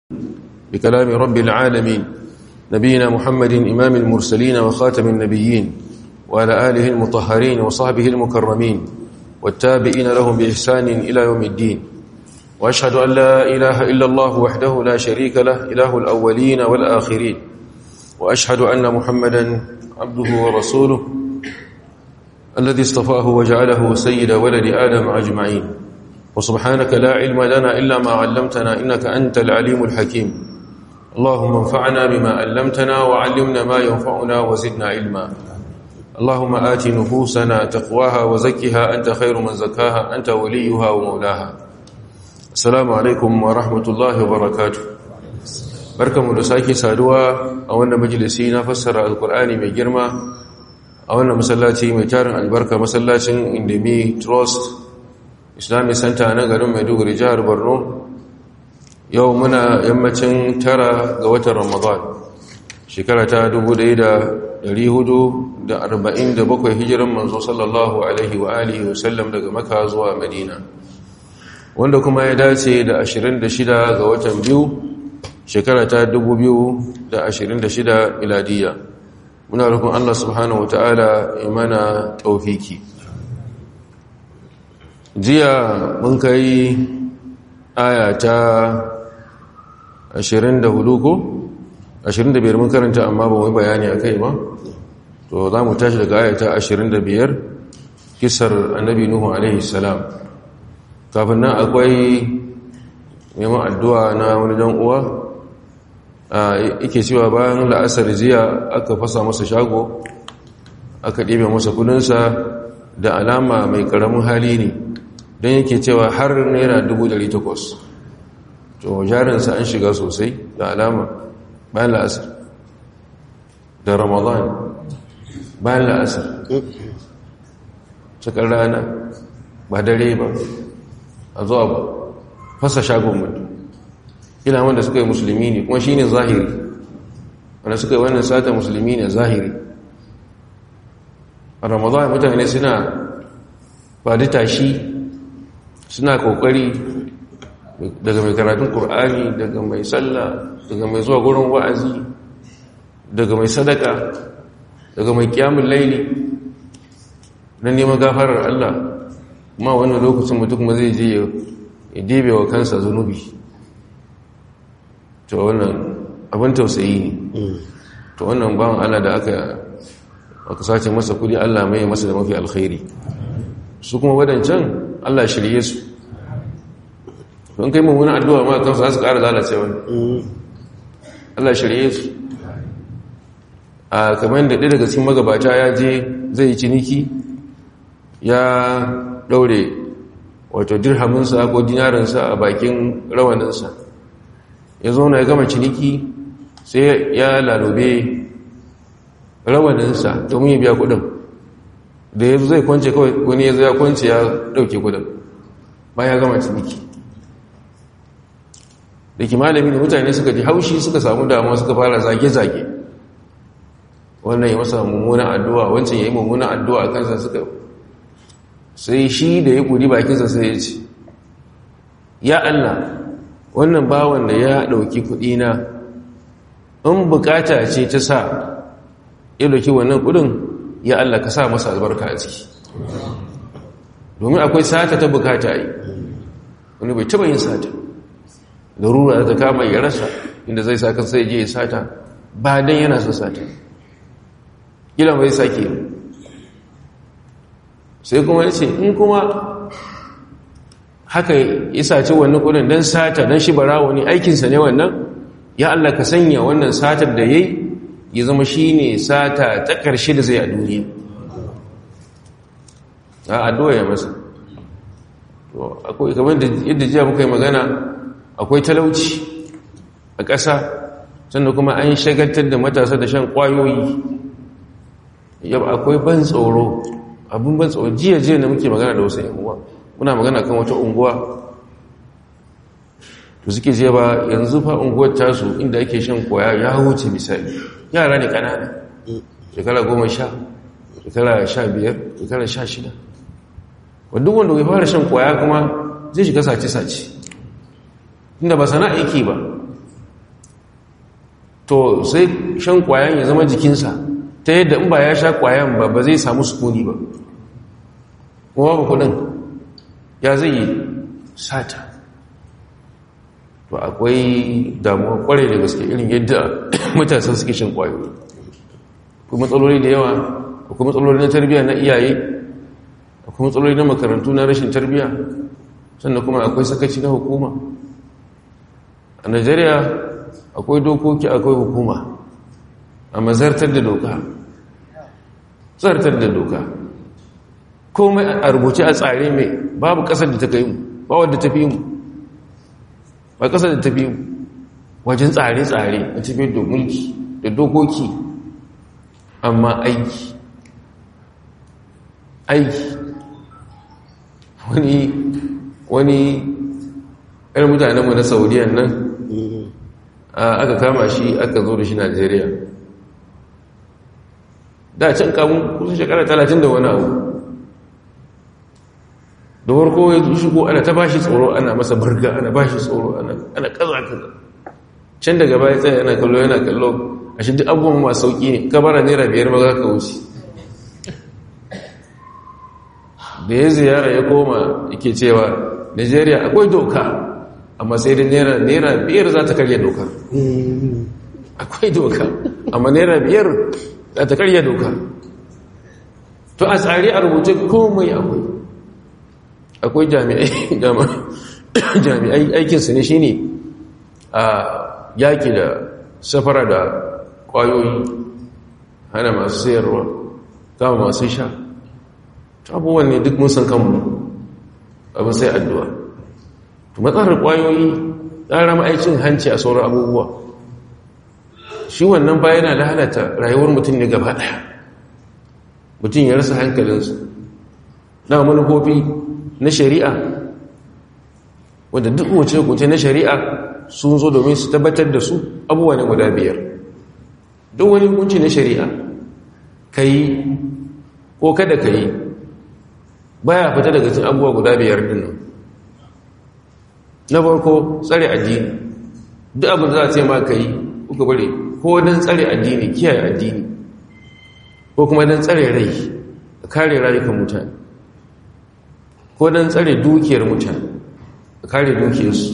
بكلام رب العالمين نبينا محمد إمام المرسلين وخاتم النبيين وعلى آله المطهرين وصحبه المكرمين والتابعين لهم بإحسان إلى يوم الدين وأشهد أن لا إله إلا الله وحده لا شريك له إله الأولين والآخرين وأشهد أن محمدا عبده ورسوله الذي اصطفاه وجعله سيد ولد آدم أجمعين وسبحانك لا علم لنا إلا ما علمتنا إنك أنت العليم الحكيم اللهم انفعنا بما علمتنا وعلمنا ما ينفعنا وزدنا علما اللهم آت نفوسنا تقواها وزكها أنت خير من زكاها أنت وليها ومولاها السلام عليكم ورحمة الله وبركاته barkamu da sake saduwa a wannan majalisi na fassara alkur'ani mai girma a wannan masallaci mai tarin albarka masallacin Indimi Trust Islamic Center na garin Maiduguri jihar Borno yau muna yammacin 9 ga watan Ramadan shekara ta 1447 hijiran manzo sallallahu alaihi wa alihi wa sallam daga Makka zuwa Madina wanda kuma ya dace da 26 ga watan biyu shekara ta 2026 miladiya muna roƙon Allah subhanahu wataala ya mana tawfiki jiya mun kai aya ta 24 ko 25 mun karanta amma ba mu bayani akai ba to za mu tashi daga aya ta 25 kisar annabi nuhu alaihi salam kafin nan akwai neman addu'a na wani dan uwa yake cewa bayan la'asar jiya aka fasa masa shago aka ɗebe masa kudinsa da alama mai ƙaramin hali ne don yake cewa har naira 800 to jarinsa an shiga sosai da alama bayan la'asar da ramadan bayan la'asar cikin rana ba dare ba a zuwa ba fasa shagon mutum ina wanda suka yi musulmi ne kuma shi ne zahiri wanda suka yi wannan sata musulmi ne zahiri a ramadan mutane suna faɗi tashi suna kokari daga mai karatun ƙur'ani daga mai sallah daga mai zuwa gurin wa'azi daga mai sadaka daga mai kiyamun laili na neman gafarar Allah ma wannan lokacin mutum ma zai je ya dibe wa kansa zunubi to wannan abin tausayi ne to wannan bawan Allah da aka sace masa kudi Allah mai masa da mafi alkhairi su kuma wadancan Allah shirye su don kai mummunan addu'a ma kansu za su ƙara lalace wani Allah shirye su a kamar da ɗaya daga cikin magabata ya je zai yi ciniki ya ɗaure wato dirhaminsa ko dinarinsa a bakin rawaninsa ya zauna ya gama ciniki sai ya lalube rawaninsa domin ya biya kudin da ya zai kwance kawai wani ya zai kwance ya ɗauke kudin bayan ya gama ciniki da ki malami da mutane suka ji haushi suka samu damuwa suka fara zage-zage wannan ya masa mummunan addu'a wancan ya yi mummunan addu'a a kansa suka sai shi da ya kudi bakinsa sai ya ce ya Allah wannan bawan da ya ɗauki kuɗina in bukata ce ta sa ya ɗauki wannan kuɗin ya Allah ka sa masa albarka a ciki domin akwai sata ta bukata yi wani bai taɓa yin sata da rura ta kama ya rasa inda zai sa kan sai je ya sata ba dan yana son sata gila bai sake sai kuma ya ce in kuma haka ya sace wannan kudin don sata don shi barawo ne aikinsa ne wannan ya Allah ka sanya wannan satar da yayi ya zama shine sata ta ƙarshe da zai a duniya a addu'a ya masa to akwai kamar da yadda jiya muka yi magana akwai talauci a ƙasa sannan kuma an shagaltar da matasa da shan ƙwayoyi akwai ban tsoro abin ban tsoro jiya da muke magana da wasu yan uwa muna magana kan wata unguwa to suke je ba yanzu fa unguwar tasu inda ake shan kwaya ya wuce misali yara ne kanana shekara 10 shekara 15 shekara 16 wadda wanda bai fara shan kwaya kuma zai shiga sace-sace inda ba sana aiki ba to sai shan kwayan ya zama jikinsa ta yadda in ba ya sha kwayan ba zai samu sukuni ba kuma ba kudin ya zai yi sata. To akwai damuwa kwarai da gaske irin yadda matasa suke shan kwayoyi. Akwai matsaloli da yawa, akwai matsaloli na tarbiyya na iyaye, akwai matsaloli na makarantu na rashin tarbiyya, sannan kuma akwai sakaci na hukuma. A Najeriya akwai dokoki, akwai hukuma, amma zartar da doka komai a rubuce a tsare mai babu kasar da ta kai mu, ba wadda ta fi mu, ba kasar da ta fi mu wajen tsare-tsare a cikin da mulki da dokoki, amma aiki wani ɗan mutanenmu na saudiyan nan aka kama shi aka zo da shi Najeriya da can kamun kusan shekara 30 da wani abu. Da farko ya shigo ana ta bashi tsoro, ana masa burga, ana bashi tsoro, ana kaza can daga baya tsaye yana kallo a shi duk abubuwan masu sauki ne, kabara naira 5 ba za ka wuce. Da ya ziyara ya koma yake cewa Najeriya akwai doka, amma sai da naira 5 za ta karya doka. Akwai doka amma naira 5 za ta karya doka. To a tsari a rubuce komai akwai jami'ai aikinsu ne shine a yaki da safara da kwayoyi, hana masu sayarwa, kama masu sha. Abubuwan ne duk mun san kanmu, abin sai addu'a. To matsalar kwayoyi ƙara ma'aikin hanci a sauran abubuwa, shi wannan ba yana lalata rayuwar mutum ne gaba ɗaya. Mutum ya rasa hankalinsa na manufofi na shari'a, wanda duk wuce na shari'a sun zo domin su tabbatar da su abubuwa ne guda 5. Duk wani hukunci na shari'a ka yi ko kada ka yi baya fita daga cikin abubuwa guda 5 din nan. Na farko tsare addini, duk abin da za a ce ma ka yi kuka bari ko don tsare addini, kiyaye addini, ko kuma don tsare rai, kare rayukan mutane, ko don tsare dukiyar mutane, kare dukiyarsu,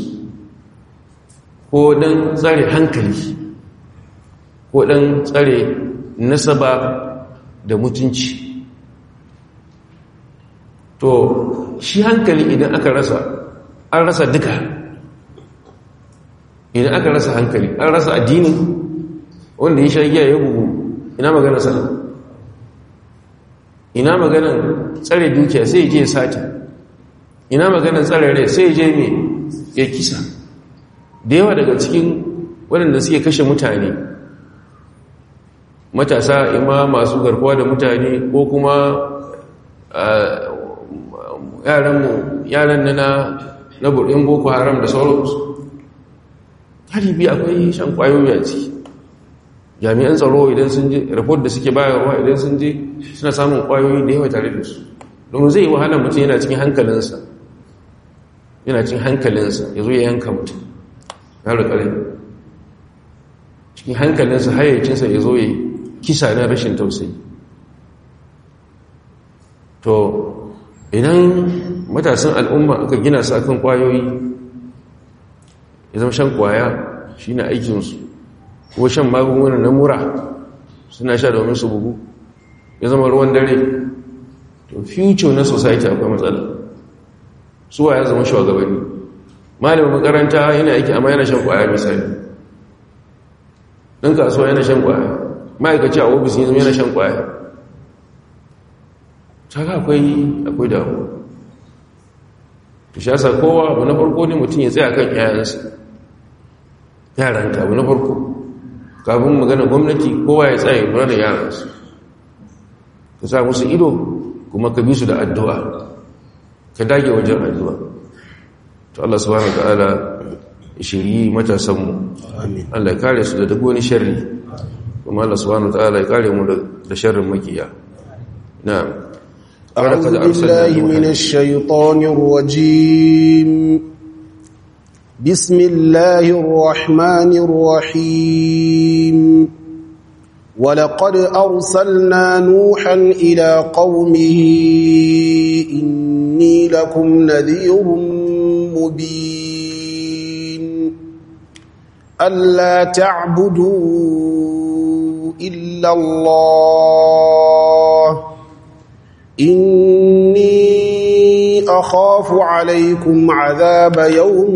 ko don tsare hankali, ko don tsare nasaba da mutunci. To shi hankali idan aka rasa, an rasa duka. Idan aka rasa hankali, an rasa addini, wanda ya sha giya ya bugu, ina magana sana, ina maganan tsare dukiya sai je sata, ina maganan tsare rai sai je mai ya kisa. Da yawa daga cikin waɗanda suke kashe mutane, matasa ima masu garkuwa da mutane, ko kuma yaran na buɗin boko haram da sauransu, halibi akwai shan kwayoyi a ciki. Jami'an tsaro idan sun je report da suke bayarwa, idan sun je suna samun kwayoyi da yawa tare da su, domin zai yi wahala mutum yana cikin hankalinsa ya zo ya yanka mutum ya rikare cikin hankalinsa, hayyacinsa ya zo ya kisa na rashin tausayi. To idan matasan al'umma aka gina su akan kwayoyi, ya zama shan kwaya shi ne aikinsu, ko shan magungunan na mura suna sha domin su bugu, ya zama ruwan dare, to future na society akwai matsala. Suwa ya zama shugabanni, malamin makaranta yana aiki amma yana shan kwaya misali, ɗan kasuwa yana shan kwaya, ma'aikaci a ofis ya zama yana shan kwaya. Saka akwai damuwa. To shi yasa kowa abu na farko ne mutum ya tsaya kan yaranka abu na farko, kafin magana gwamnati kowa ya tsaye lura da yaransu, ka sa musu ido kuma ka bi su da addu'a, ka dage wajen addu'a. To Allah subhanahu wa ta'ala ya shiryi matasanmu, Allah ya kare su da duk wani sharri, kuma Allah subhanahu wa ta'ala ya kare mu da sharrin makiya. Na'am. أعوذ بالله من الشيطان الرجيم. بسم الله الرحمن الرحيم ولقد أرسلنا نوحا إلى قومه إني لكم نذير مبين ألا تعبدوا إلا الله إني أخاف عليكم عذاب يوم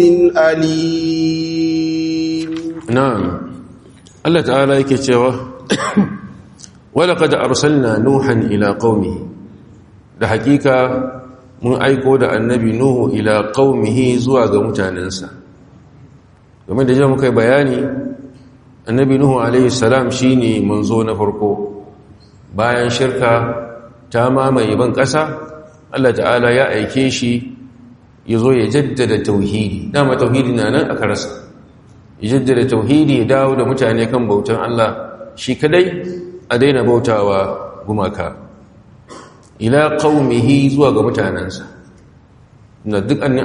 أليم. نعم الله تعالى يكتوى ولقد أرسلنا نوحا إلى قومه da hakika mun aiko da annabi Nuhu ila qaumihi zuwa ga mutanensa. Game da jiya muka yi bayani annabi Nuhu alaihi salam shine manzo na farko bayan shirka ta mamaye ban ƙasa. Allah ta'ala ya aike shi ya zo ya jaddada tauhidi. Dama tauhidi na nan aka rasa, ya jaddada tauhidi, ya dawo da mutane kan bautan Allah shi kadai, a daina bautawa gumaka. Ila qaumihi zuwa ga mutanensa. Na dukkanin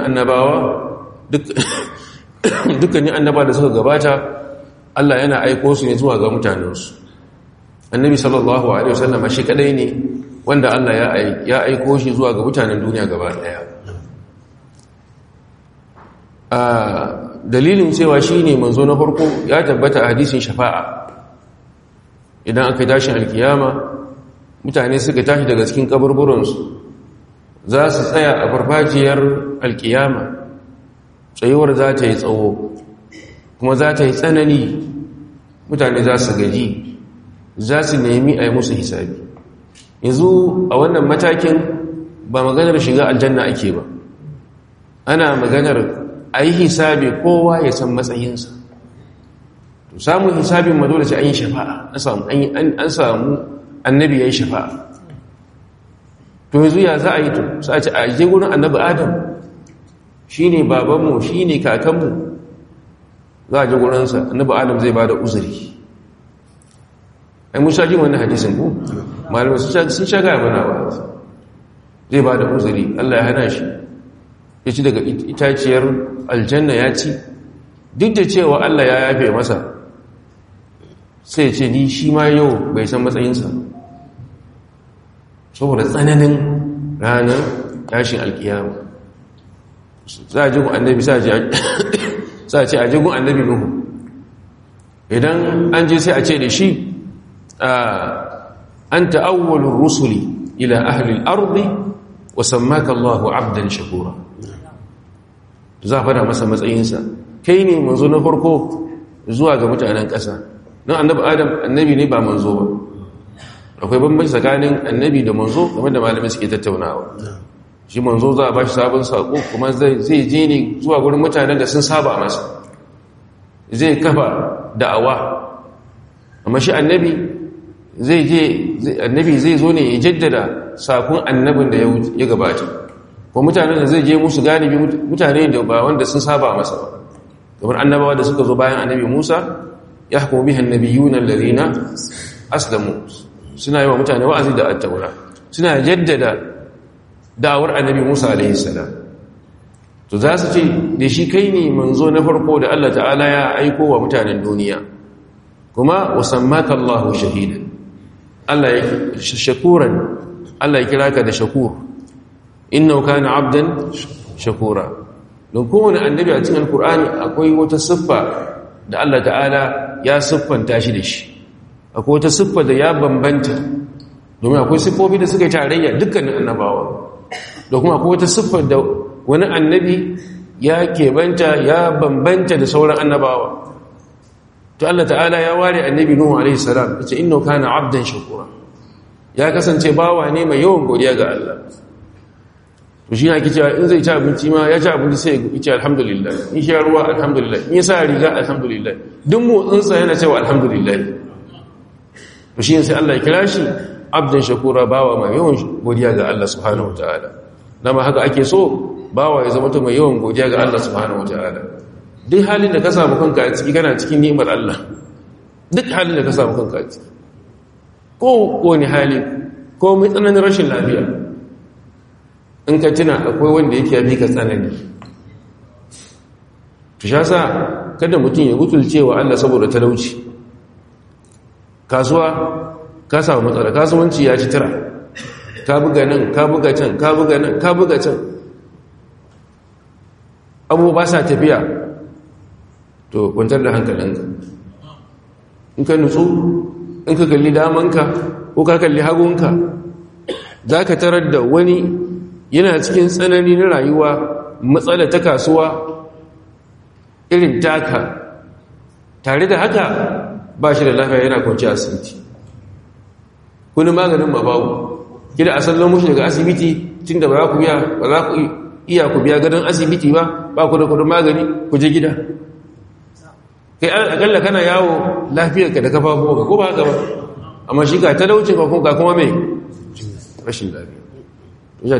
annabawa da suka gabata Allah yana aiko su ne zuwa ga mutanensu. Annabi sallallahu alaihi wasallam shi kadai ne wanda Allah ya aiko shi zuwa ga mutanen duniya gaba daya. Dalilin cewa shine manzo na farko ya tabbata a hadisin shafa'a. Idan aka tashi alkiyama mutane suka tashi daga cikin kaburburansu za su tsaya a farfajiyar alkiyama. Tsayuwar za ta yi tsawo kuma za ta yi tsanani, mutane za su gaji, za su nemi a yi musu hisabi. Yanzu a wannan matakin ba maganar shiga aljanna ake ba, ana maganar a yi hisabi, kowa ya san matsayinsa. To samun hisabin ma dole sai an yi shafa'a, an samu annabi ya yi shafa'a. To yanzu ya za a yi to sai a ce a je gurin annabi Adam, shi ne babanmu, shi ne kakanmu. Za a je gurinsa, annabi Adam zai ba da uzuri. Ai mun sha jin wannan hadisin ku malamai sun sha gaya mana ba, zai ba da uzuri. Allah ya hana shi ya ci daga itaciyar aljanna, ya ci duk da cewa Allah ya yafe masa, sai ce ni shi ma yau bai san matsayinsa, saboda tsananin ranar tashin alkiyama. Za a jigun annabi, sa a ce a jigun annabi Nuhu. Idan an je sai a ce da shi anta awwalur rusuli ila ahli al-ardi wa sammaka Allahu 'abdan shakura. Za a fada masa matsayinsa, kai ne manzo na farko zuwa ga mutanen ƙasa. Don annabi Adam annabi ne ba manzo ba. Akwai bambanci tsakanin annabi da manzo game da malamai suke tattaunawa. Shi manzo za a ba shi sabon sako, kuma zai je ne zuwa gurin mutanen da sun saba masa, zai kafa da'awa. Amma shi annabi zai zo ne ya jaddada sakon annabin da ya gabata. Ko mutanen da zai je musu galibi mutane da ba wanda sun saba masa ba, kamar annabawa da suka zo bayan annabi Musa, yahkumu biha an-nabiyyuna alladhina aslamu, suna yi wa mutane wa'azi da at-taura, suna jaddada da'awar annabi Musa alaihi salam. To za su ce da shi kai ne manzo na farko da Allah ta'ala ya aiko wa mutanen duniya, kuma wasammaka Allahu shahidan. Allah ya shakuran, Allah ya kira ka da shakur, innahu kana 'abdan shakura. Don kowane annabi a cikin alkur'ani akwai wata siffa da Allah ta'ala ya siffanta shi da shi, akwai wata siffa da ya bambanta, domin akwai siffofi da suka yi tarayya dukkanin annabawa, da kuma akwai wata siffa da wani annabi ya keɓanta, ya bambanta da sauran annabawa. To Allah ta'ala ya ware annabi Nuhu alaihi salam, yace innahu kana 'abdan shakura, ya kasance bawa ne mai yawan godiya ga Allah. To shi ake cewa in zai ci abinci ma, ya ci abinci sai ya ce alhamdulillah, in sha ruwa alhamdulillah, in ya sa riga alhamdulillah, duk motsinsa yana cewa alhamdulillah. To shi sai Allah ya kira shi 'abdan shakura, bawa mai yawan godiya ga Allah subhanahu wataala. Dama haka ake so bawa ya zama mai yawan godiya ga Allah subhanahu wataala. Duk halin da ka samu kanka a ciki, kana cikin ni'imar Allah. Duk halin da ka samu kanka a ciki, ko wani hali, ko mai tsananin rashin lafiya, in ka tuna akwai wanda yake yafi ka tsanani, to shasa kada mutum ya gutulce wa Allah saboda talauci. Kasuwa ka samu matsala, kasuwanci ya ci tira, ka buga nan ka buga can ka buga nan ka buga can, abubuwa ba sa tafiya, to kwantar da hankalinka. In ka nutsu, in ka kalli damanka ko ka kalli hagunka, za ka tarar da wani yana cikin tsanani na rayuwa, matsala ta kasuwa irin taka, tare da haka ba shi da lafiya, yana kwanci asibiti. Kuni maganin ma babu, kida a sallon mushi daga asibiti tun da ba za ku iya ku biya gadon asibiti ba ku da kudin magani, ku je gida. Kai akalla kana yawo lafiyarka da kafafuwa ko ba haka ba, amma shi ka talaucin ka kuma mai rashin lafiya.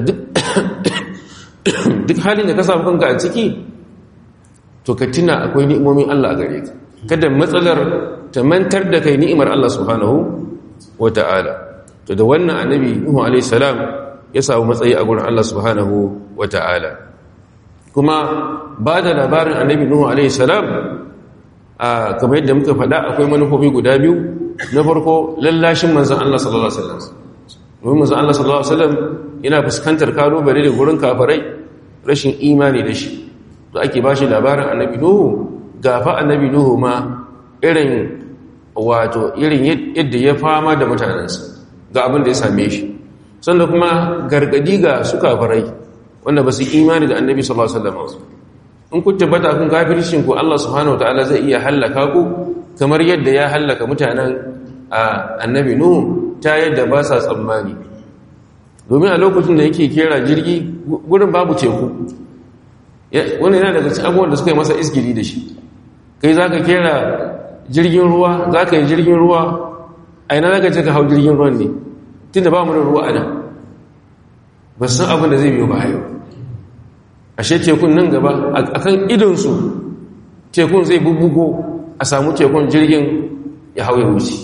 Duk halin da ka samu kanka a ciki, to ka tuna akwai ni'imomin Allah a gare ka, kada matsalar ta mantar da kai ni'imar Allah subhanahu wata'ala. To da wannan annabi Nuhu alaihi salam ya samu matsayi a gurin Allah subhanahu wata'ala. Kuma ba da labarin annabi Nuhu alaihi salam, kamar yadda muka faɗa, akwai manufofi guda biyu. Na farko, lallashin manzon Allah sallallahu alaihi wasallam. Domin manzon Allah sallallahu alaihi wasallam yana fuskantar kalubale da gurin kafirai, rashin imani da shi. To ake ba shi labarin annabi Nuhu, gafa annabi Nuhu ma irin yadda ya fama da mutanensa, ga abin da ya same shi. Sannan kuma gargadi ga su kafirai wanda ba su imani da annabi sallallahu alaihi wasallam. In ku tabbata kun kafircin ku, Allah subhanahu wataala zai iya halaka ku kamar yadda ya halaka mutanen annabi Nuhu ta yadda ba sa tsammani. Domin a lokacin da yake kera jirgi, gurin babu teku. Wani yana daga cikin abubuwan da suka yi masa isgiri da shi. Kai za ka kera jirgin ruwa, za ka yi jirgin ruwa, a ina za ka ce ka hau jirgin ruwan ne, tun da ba mu da ruwa a nan. Ba san abin da zai biyo ba yau. Ashe tekun nan gaba, a kan idonsu, tekun zai bubbugo, a samu tekun jirgin ya hau ya wuce.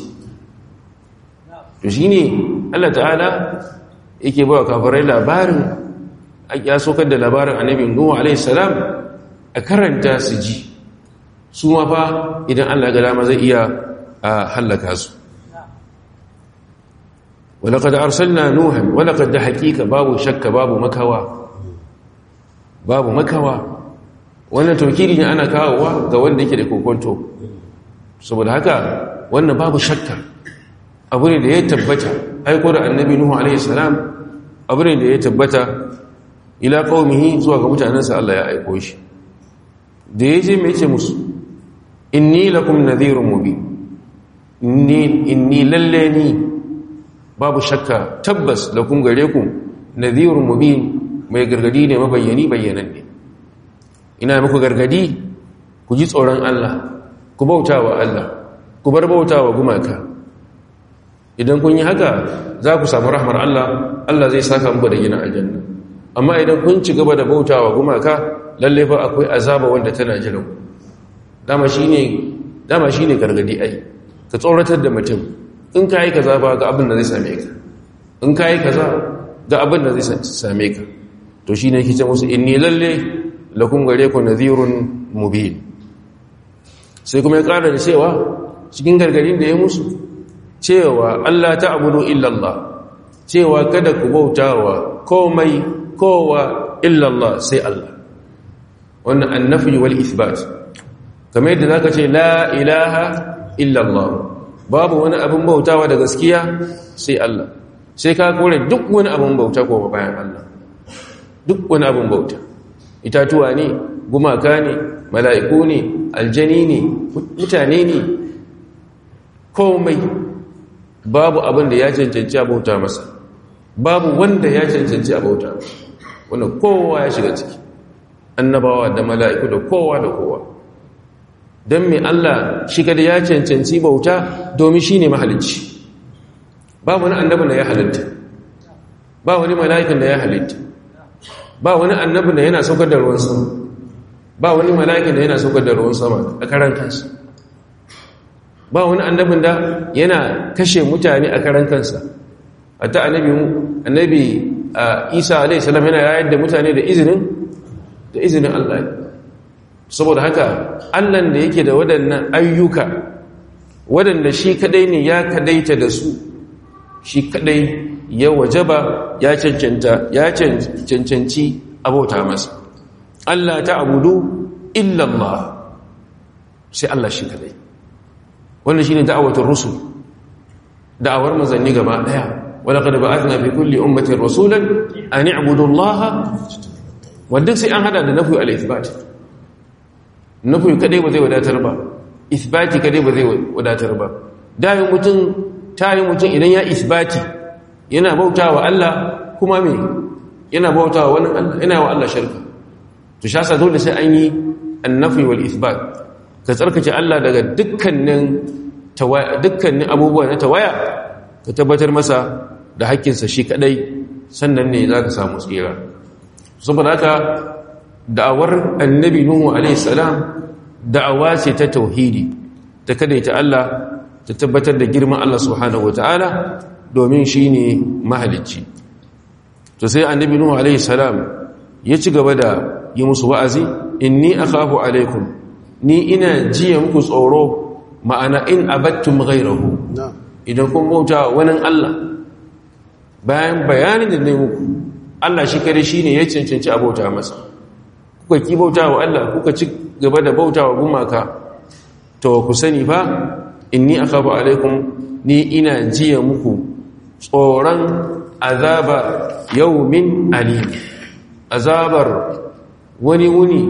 To shi ne Allah ta'ala yake ba wa kafirai labarin, ya sokar da labarin annabin Nuhu alaihi salam a karanta su ji, su ma fa idan Allah ga dama zai iya hallaka su. Walaqad arsalna Nuhan, walaqad da hakika babu shakka babu makawa. Wannan taukiri ne ana kawowa ga wanda yake da kokonto. Saboda haka wannan babu shakka abu ne da ya tabbata, aiko da annabi Nuhu alaihi salam abu ne da ya tabbata ila qaumihi, zuwa ga mutanansa Allah ya aiko shi. Da yaje me yake musu? Inni lakum nadhirun mubin. Inni lallani babu shakka tabbas lakum gare ku nadhirun mubin, mai gargadi ne bayyananne. Ina muku gargadi, ku ji tsoron Allah, ku bautawa Allah, ku bar bautawa gumaka. Idan kun yi haka za ku samu rahmar Allah, Allah zai saka muku da gina aljanna. Amma idan kun ci gaba da bautawa gumaka, lalle fa akwai azaba wanda tana jiran ku. Dama shine gargadi ai, ka tsoratar da mutum. In ka yi kaza ba ga abin da zai same ka, in ka yi kaza ga abin da zai same ka. To shi ne kice musu inni lalle lakum gare ku nadhirun mubin. Sai kuma ya ƙara da cewa cikin gargadin da ya musu, cewa Allah ta'budu illa Allah, cewa kada ku bautawa kowa illa Allah sai Allah. Wannan annafi wal ithbat, kamar yadda zaka ce la ilaha illa Allah, babu wani abin bautawa da gaskiya sai Allah, sai ka kore duk wani abin bauta ko bayan Allah. Duk wani abin bauta, itatuwa ne, gumaka ne, mala'iku ne, aljani ne, mutane ne, komai babu abin da ya cancanci a bauta masa, babu wanda ya cancanci a bauta masa. Wannan kowa ya shiga ciki, annabawa da mala'iku da kowa. Don mai Allah shi kada ya cancanci bauta, domin shi ne mahalicci. Ba wani annabin da ya halitta, ba wani mala'ikan da ya halitta, ba wani annabin da yana saukar da ruwan sama, ba wani mala'ikan da yana saukar da ruwan sama a karan kansa, ba wani annabin da yana kashe mutane a karan kansa. Hatta annabi Isa alaihi salam yana yayar da mutane da izinin Allah. saboda haka Allahn da yake da waɗannan ayyuka waɗanda shi kadai ne ya kadaita da su, shi kadai ya wajaba ya cancanci abota masa. Allah ta abudu illallah, sai Allah shi kadai. wannan shine da'awatul rusul, da'awar manzanni gaba daya. wala qad ba'athna fi kulli ummatin rasulan an i'budu allaha, wanda sai an hada da nafi al-ithbat. nafi kadai ba zai wadatar ba, ithbati kadai ba zai wadatar ba. dai mutum idan ya ithbati yana bautawa Allah kuma me yana bautawa wani Allah, yana wa Allah shirka, to shasa dole sai an yi an-nafi wal ithbat. ka tsarkake Allah daga dukkanin abubuwa na tawaya, ka tabbatar masa da haƙƙinsa shi kadai, sannan ne za ka samu tsira. saboda haka da'awar annabi Nuhu alaihi salam da'awa ce ta tauhidi, ta kadaita Allah, ta tabbatar da girman Allah subhanahu wataala, domin shi ne mahalicci. to sai annabi Nuhu alaihi salam ya ci gaba da yi musu wa'azi, inni akhafu alaikum, ni ina jiya muku tsoro, ma'ana in abattum ghayrahu, idan kun bauta wani Allah. bayan bayanin da ne muku, Allah shi kare shine ya cancanci abauta masa, kuka ki bauta wa Allah, kuka ci gaba da bauta wa gumaka, to ku sani fa inni akhafu alaikum, ni ina jiya muku tsoron azaba yawmin alim, azabar wani wuni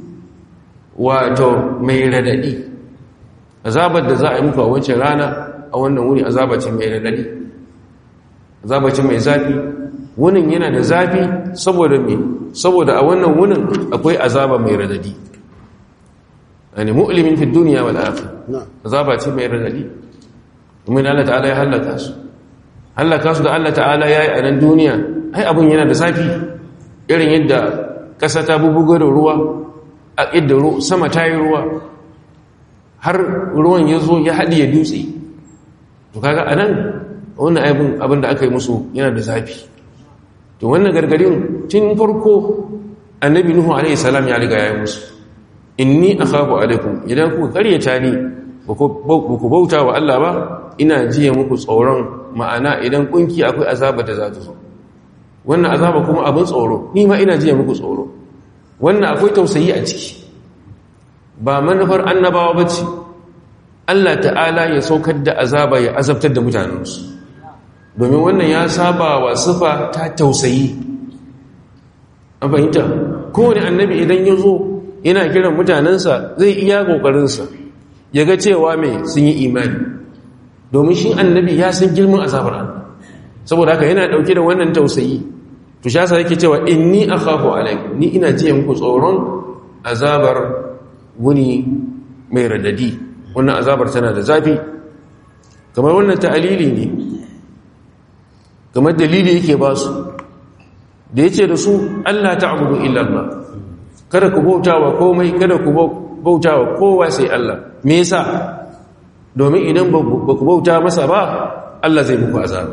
wato mai radadi. azabar da za a yi muku a wancan rana, a wannan wuni azabacin mai radadi, azabacin mai zafi. wunin yana da zafi saboda me? saboda a wannan wunin akwai azaba mai radadi, yani mu'limin fi dunya wal akhirah, azabacin mai radadi. domin Allah ta'ala ya halaka su da Allah ta'ala yayi a nan duniya, ai abun yana da zafi, irin yadda kasa ta bubugo da ruwa, a idda sama ta yi ruwa, har ruwan ya zo ya haɗiye dutse. to kaga anan wannan abin da aka yi musu yana da zafi. to wannan gargarin tun farko annabi Nuhu alaihi salam ya riga ya yi musu, inni akhafu alaikum, idan kuka karyata ni ba ku bauta wa Allah ba, ina jiya muku tsoron, ma'ana idan kunki akwai azaba da za ta zo. wannan azaba kuma abin tsoro, ni ma ina jiya muku tsoro. wannan akwai tausayi a ciki, ba manufar annabawa ba ce Allah ta'ala ya saukar da azaba ya azabtar da mutanensu, domin wannan ya saba wa sifa ta tausayi. an fahimta, kowane annabi idan ya zo yana kiran mutanensa zai iya ƙoƙarinsa ya ga cewa mai sun yi imani, domin shi annabi ya san girman azabar Allah, saboda haka yana ɗauke da wannan tausayi. to shasa yake cewa inni akhafu alaikum, ni ina jiya muku tsoron azabar wuni mai radadi. wannan azabar tana da zafi, kamar wannan ta'alili ne, kamar dalili yake ba su da yace da su Allah ta'budu illa Allah, kada ku bautawa komai, kada ku bautawa kowa sai Allah. me yasa? domin idan ba ku bauta masa ba, Allah zai muku azaba.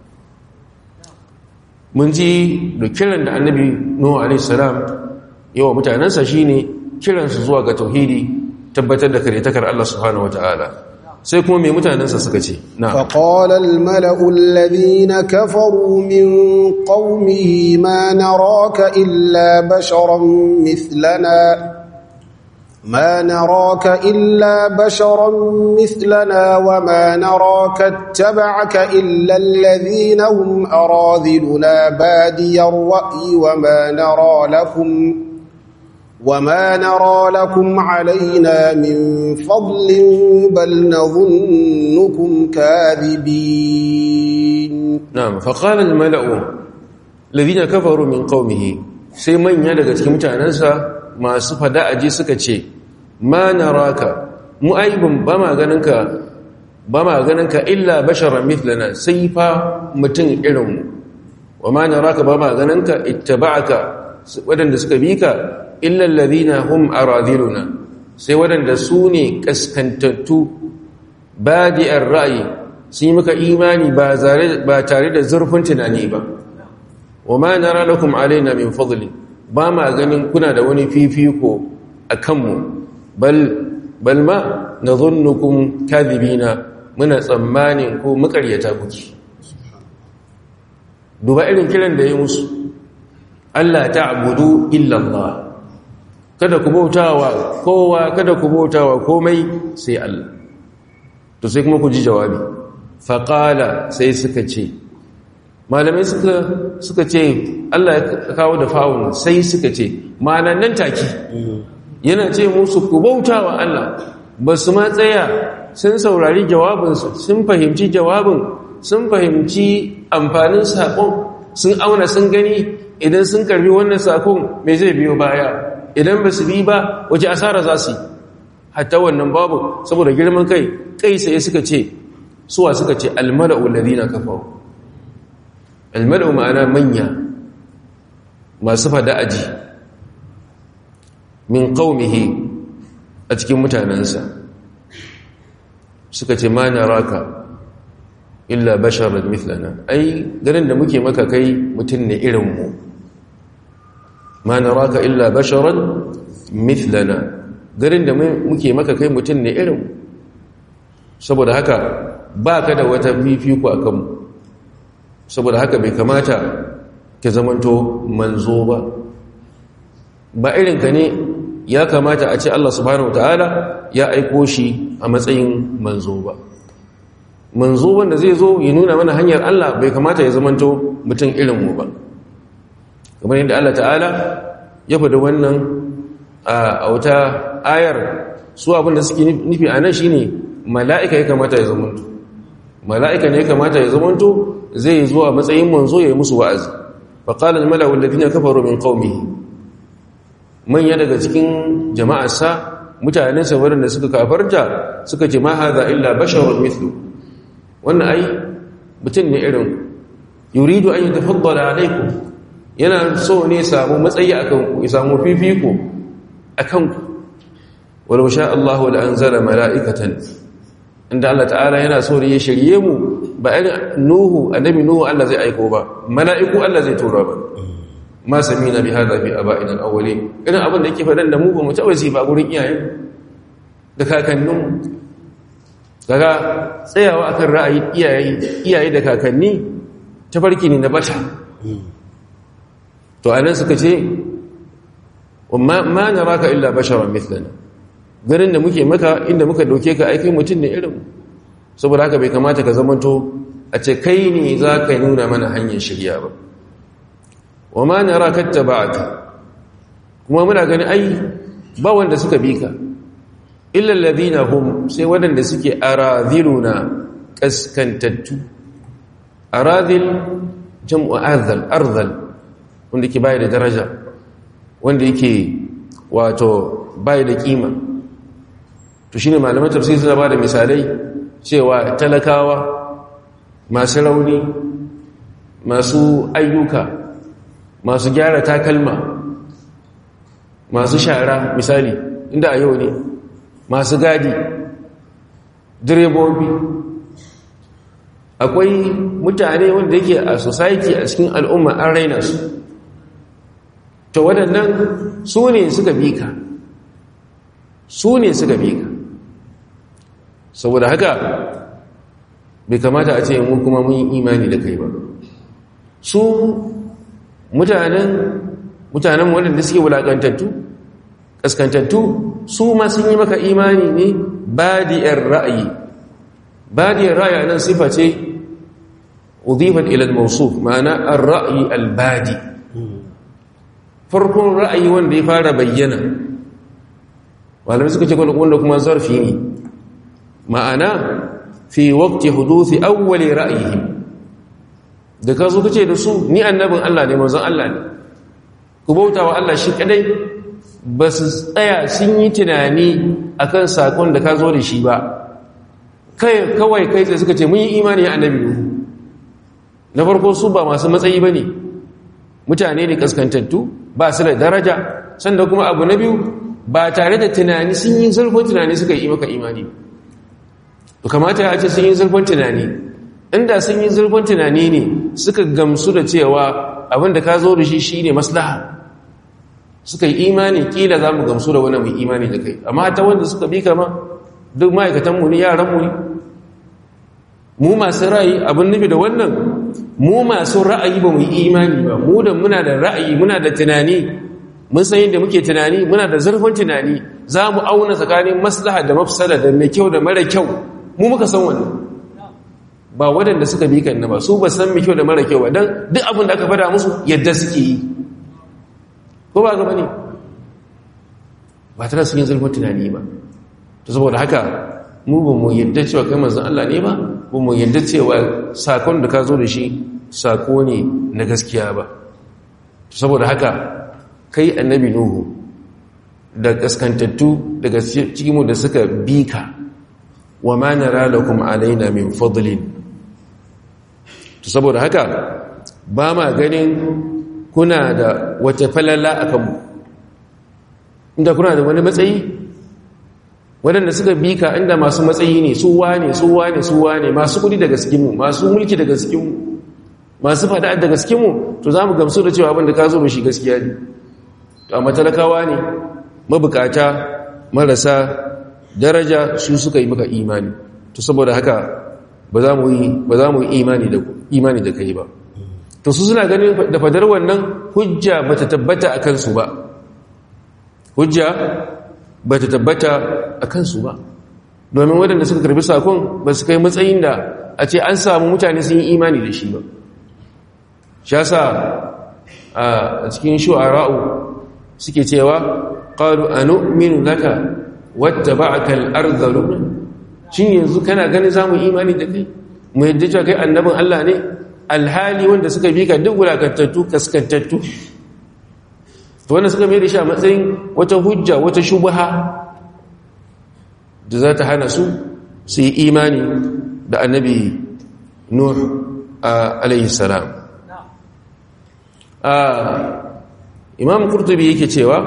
mun ji da kiran da annabi Nuhu alaihi salam yawa mutanansa shine kiransu zuwa ga tauhidi, tabbatar da karetakar Allah subhanahu wataala. sai kuma mai mutanansa suka ce, na faqala al-mala'u alladhina kafaru min qaumihi ma naraka illa basharan mithlana ما نراك إلا بشرا مثلنا وما نراك اتبعك إلا الذين هم أراذلنا بادي الرأي وما نرى لكم علينا من فضل بل نظنكم كاذبين. نعم. فقال الملأ الذين كفروا من قومه، سيمن يدك كمتاننسا ما سفدا أجي suka ce, ma naraka, mu aibun ba ma ganinka illa basharan mithlana, sai fa mutum irinmu. wa ma naraka, ba ma ganinka ittaba'aka, wadanda suka bi ka, illa alladhina hum aradhiluna, sai wadanda su ne kaskantattu, badi'ar ra'yi, sun yi maka imani ba tare da zurfin tunani ba. wa ma nara lakum alaina min fadli, ba ma ganin kuna da wani fifiko akanmu bal ma nadhunnukum kadhibina muna tsammanin ko makaryata kuke. Duba irin kiran da ya musu, Allah ta'budu illa Allah, kada ku bautawa kowa, kada ku bautawa komai sai Allah. To sai kuma ku ji jawabi, faqala, sai suka ce, malamai suka ce Allah ya kawo da fa'un, sai suka ce ma'ana nan take yana ce musu ku bautawa Allah, ba su ma tsaya sun saurari jawabinsu, sun fahimci jawabin, sun fahimci amfanin saƙon, sun auna sun gani idan sun karbi wannan saƙon mai zai biyo baya, idan ba su bi ba wace asara za su yi. Hatta wannan babu, saboda girman kai sai suka ce, suwa suka ce almala'u alladhina kafaru. Almala'u ma'ana manya masu fada aji min qaumihi a cikin mutanensa, suka ce ma naraka illa basharan mithlana, ai ganin da muke maka kai mutum ne irinmu, ma naraka illa basharan mithlana, ganin da muke maka kai mutum ne irinmu, saboda haka ba ka da wata fifiko a kanmu, saboda haka bai kamata ka zamanto manzo ba irinka ne ya kamata a ce Allah subhanahu wataala ya aiko shi a matsayin manzo ba. Manzo wanda zai zo ya nuna mana hanyar Allah bai kamata ya zamanto mutum irinmu ba, kamar yadda Allah ta'ala ya faɗi wannan a wata ayar. Su abinda suke nufi a nan shine mala'ika ya kamata ya zamanto, mala'ika ne ya kamata ya zamanto zai zuwa matsayin manzo ya yi musu wa'azi. faqala al-mala'u alladhina kafaru min qaumihi, manya daga cikin jama'arsa, mutanensa waɗanda suka kafarta suka ce ma hadha illa basharun mithlu, wannan ai mutum ne irin, yuridu an yatafaddala alaykum, yana so ne samu matsayi akan ku, ya samu fifiko akan ku. walau sha Allah la anzala mala'ikatan, inda Allah ta'ala yana so ne ya shirye mu, ba irin Nuhu, annabi Nuhu Allah zai aiko ba, mala'iku Allah zai tura ba. Ma samina bi hadha bi aba'ina al-awwalin, irin abin da yake faɗan da mu ba mu taɓa ji ba gurin iyayen da kakannin. Kaga tsayawa akan ra'ayin iyaye da kakanni tafarki ne na bata. To anan suka ce ma naraka illa basharan mithlana, garin da muke maka inda muka dauke ka aikai mutum ne irin, saboda haka bai kamata ka zamanto a ce kai ne za ka nuna mana hanyar shirya ba. wa ma naraka ittaba'aka, kuma muna gani ai ba wanda suka bi ka, illa alladhina hum, sai wadanda suke aradhiluna, kaskantattu. Aradhil jam'u ardhal, wanda yake bai da daraja, wanda yake wato bai da kima. To shine malaman tafsiri suna bada misalai cewa talakawa, masu rauni, masu ayyuka, masu gyara takalma, masu shara misali, inda a yau ne, masu gadi, direbobi. Akwai mutane wanda yake a society, a cikin al'umma an raina su, to waɗannan su ne suka bi ka, saboda haka bai kamata a ce mu kuma mun yi imani da kai ba. Su mutanen waɗanda suke wulaƙantattu, ƙaskantattu, su ma sun yi maka imani ne badiyar ra'ayi. Badiyar ra'ayi nan sifa ce udifat ila al-mawsuf, ma'ana ar-ra'yi al-badi, farkon ra'ayi wanda ya fara bayyana. Malamai suka ce wanda kuma zarfi ne, ma'ana fi waqti huduthi awwali ra'yihim, da ka zo kace da su ni annabin Allah ne, manzon Allah ne, ku bauta wa Allah shi kadai, ba su tsaya sun yi tunani akan sakon da ka zo da shi ba, kawai kai sai suka ce mun yi imani ya annabi Nuhu. Na farko su ba masu matsayi bane, mutane ne kaskantattu, ba su da daraja, sanda kuma abu na biyu ba tare da tunani, sun yi zurfin tunani suka yi maka imani. To kamata ya ce sun yi zurfin tunani, inda sun yi zurfin tunani ne suka gamsu da cewa abin da ka zo da shi shine maslaha, suka yi imani kila za mu gamsu da wani mai imani da kai amma ta wanda suka bi kama duk ma'aikatanmu ne yaranmu ne mu masu ra'ayi abin nufi da wannan mu masu ra'ayi ba mu yi imani ba mu da muna da ra'ayi muna da tunani mun san yadda muke tunani muna da zurfin tunani za mu auna tsakanin maslaha da mafsada da mai kyau da mara kyau mu muka san wannan ba waɗanda suka bi kan ba su ba san mai kyau da mara kyau ba don duk abin da aka fada musu yadda suke yi ko ba gaba ne ba tare su yin zurfin tunani ba to saboda haka mu ba mu yadda cewa kai manzon Allah ne ba ba mu yadda cewa sakon da ka zo da shi sako ne na gaskiya ba to saboda haka kai annabi nuhu da kaskantattu daga cikinmu da suka bi ka wa ma nara lakum alaina min fadlin to saboda haka ba ma ganin kuna da wata falala akan mu inda kuna da wani matsayi waɗanda suka bi ka inda masu matsayi ne su wane masu kudi daga cikinmu masu mulki daga cikinmu masu fada daga cikinmu to za mu gamsu da cewa abinda ka zo da shi gaskiya ne to amma talakawa ne mabukata marasa daraja su suka yi maka imani to saboda haka ba za mu yi imani da kai ba to su suna ganin da fadar wannan hujja bata tabbata akan su ba hujja bata tabbata akan su ba domin waɗanda suka karbi sakon ba su kai matsayin da a ce an samu mutane sun yi imani da shi ba shi yasa a cikin shu'ara'u suke cewa qalu anu'minu laka wattaba'aka al-ardhalun shin yanzu kana ganin zamu imani da kai mu yadda cewa kai annabin Allah ne alhali wanda suka bi ka duk wulakantattu kaskantattu to wannan suka mai da shi a matsayin wata hujja wata shubha da za ta hana su su yi imani da annabi Nuh alayhi salam imam Qurtubi yake cewa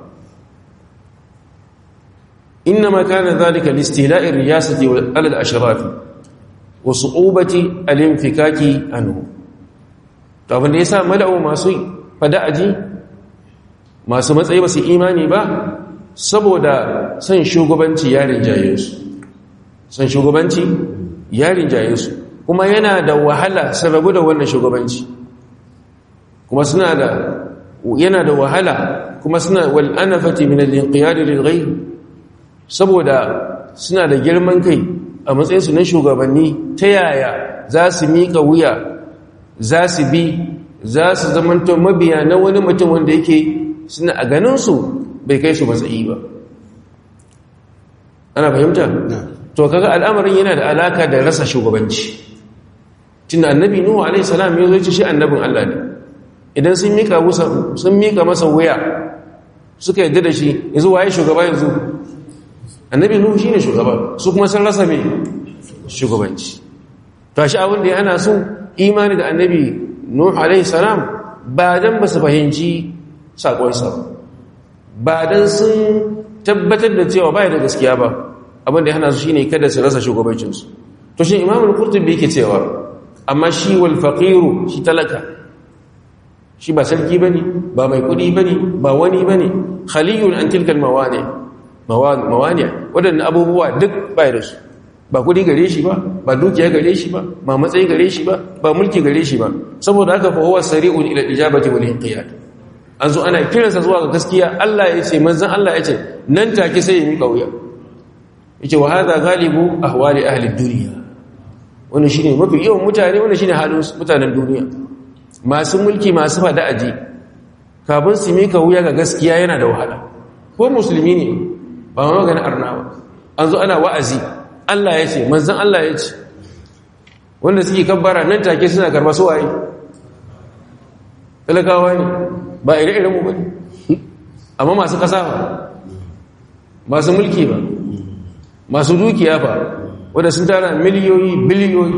إنما كان ذلك لاستيلاء الرياسة على الأشراف وصعوبة الانفكاك عنه طبعا ليس ملأوا ما سوء فدأجي ما سمت أي بس إيماني با سبودا سن شوغبانتي يارين جايوس سن شوغبانتي يارين جايوس كما ينا دا وحلا سربو دا وانا شوغبانتي كما سنا دا ينا دا وحلا كما سنا والأنفة من الانقياد للغير saboda suna da girman kai a matsayinsu na shugabanni ta yaya za su miƙa wuya za su bi za su zamanto mabiya na wani mutum wanda yake suna a ganinsu bai kai su matsayi ba ana fahimta? to kaga al'amarin yana da alaka da rasa shugabanci tunda annabi nuhu alaihi salam ya zo shi annabin Allah ne idan sun miƙa masa wuya suka yadda da shi yanzu waye shugaba yanzu annabi nuhu shine shugaba su kuma sun rasa mai shugabanci to shi abin da yana so imani da annabi nuhu alaihi salam ba dan ba su fahimci sakonsa ba dan sun tabbatar da cewa bai da gaskiya ba abin da yana so shine kada su rasa shugabancin su to shi imam al-qurtubi yake cewa amma shi wal faqiru shi talaka shi ba sarki bane ba mai kudi bane ba wani bane khaliyun an tilka al-mawani waɗanda abubuwa duk bai da su ba kudi gare shi ba ba dukiya gare shi ba ba matsayi gare shi ba ba mulki gare shi ba saboda haka fa huwa sari'un ila ijabati wal inqiyad an zo ana kiransa zuwa ga gaskiya Allah ya ce manzon Allah ya ce nan take sai ya mika wuya yace wa hadha ghalibu ahwali ahli dunya wannan shine mafi yawan mutane wannan shine halin mutanen duniya masu mulki masu fada aji kafin su mika wuya ga gaskiya yana da wahala ko musulmi ne ba ma magana arnawa an zo ana wa'azi Allah ya ce manzan Allah ya ce wanda suke kabbara nan take suna karba su waye talakawa ne ba ire-iren mu bane amma masu kasa ba masu mulki ba masu dukiya ba wanda sun tara miliyoyi biliyoyi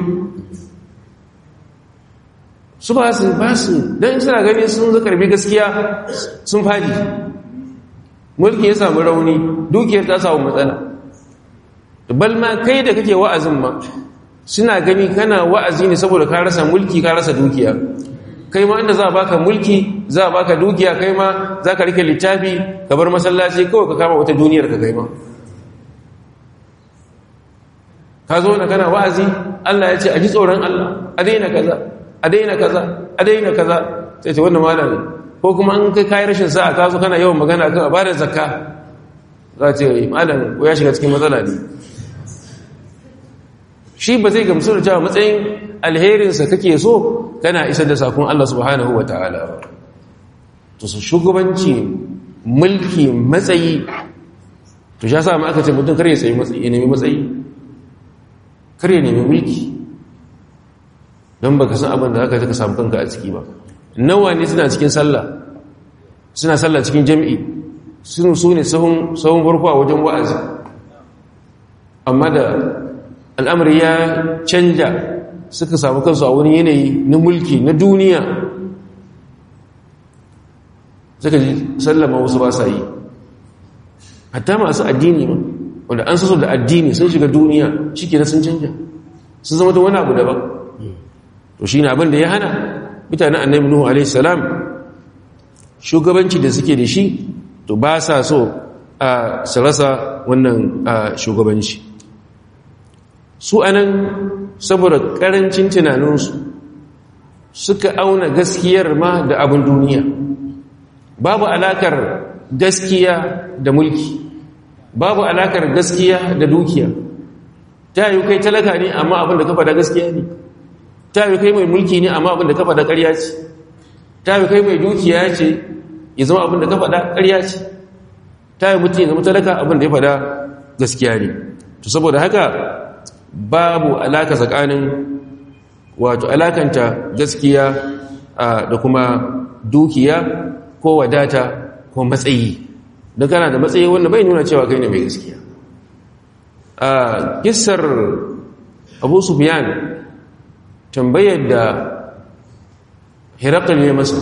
su ba su don suna gani sun zo karbi gaskiya sun fadi mulki ya samu rauni dukiyar ta samu matsala bal ma kai da kake wa'azin ma suna gani kana wa'azi ne saboda ka rasa mulki ka rasa dukiya kai ma inda za a baka mulki za a baka dukiya kai ma za ka rike littafi ka bar masallaci kawai ka kama wata duniyar ka kai ma ka zo na kana wa'azi Allah ya ce a ji tsoron Allah a daina kaza a daina kaza a daina kaza sai ce wannan malami ko kuma an kai rashin sa'a ka zo kana yawan magana kan a bada zakka za ce malam ko ya shiga cikin matsala ne shi ba zai gamsu da cewa matsayin alherinsa kake so kana isar da sakon Allah subhanahu wa ta'ala to su shugabanci mulki matsayi to ya sa ma aka ce mutum kar ya tsaye matsayi ya nemi matsayi kar ya nemi mulki don baka san abin da aka taka samu kanka a ciki ba nawa ne suna cikin sallah suna sallah cikin jami'i su ne sahun farko a wajen wa'azi amma da al'amari ya canja suka samu kansu a wani yanayi na mulki na duniya suka ji sallama wasu ba sa yi hatta masu addini ma wanda an saso da addini sun shiga duniya shi ke sun canja sun zama ta wani abu daban to shi ne abin da ya hana mutanen annabi Nuhu alaihi salam shugabanci da suke da shi to ba sa so a rasa wannan shugabanci su anan saboda karancin tunaninsu suka auna gaskiyar ma da abin duniya babu alakar gaskiya da mulki babu alakar gaskiya da dukiya ta yi kai talaka ne amma abin da ka faɗa gaskiya ne ta yi kai mai mulki ne amma abin da ka faɗa ƙarya ce ta yi kai mai dukiya ce ya zama abin da ka faɗa ƙarya ce ta yi mutum ya zama talaka abin da ya faɗa gaskiya ne to saboda haka babu alaka tsakanin wato alakanta gaskiya da kuma dukiya ko wadata ko matsayi don kana da matsayi wanda bai nuna cewa kai ne mai gaskiya a kissar Abu Sufyan tambayar da Herakl ya masa